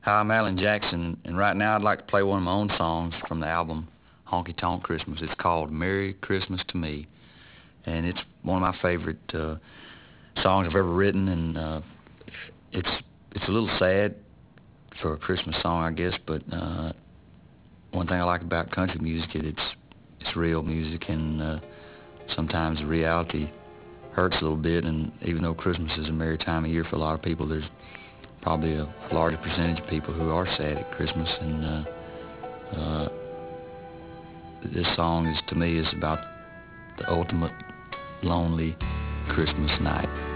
Hi, I'm Alan Jackson, and right now I'd like to play one of my own songs from the album Honky Tonk Christmas. It's called Merry Christmas to Me, and it's one of my favorite songs I've ever written, and it's it's a little sad for a Christmas song, I guess, but one thing I like about country music is it's real music, and sometimes the reality hurts a little bit, and even though Christmas is a merry time of year for a lot of people, there's probably a larger percentage of people who are sad at Christmas, and uh, this song is, to me, is about the ultimate lonely Christmas night.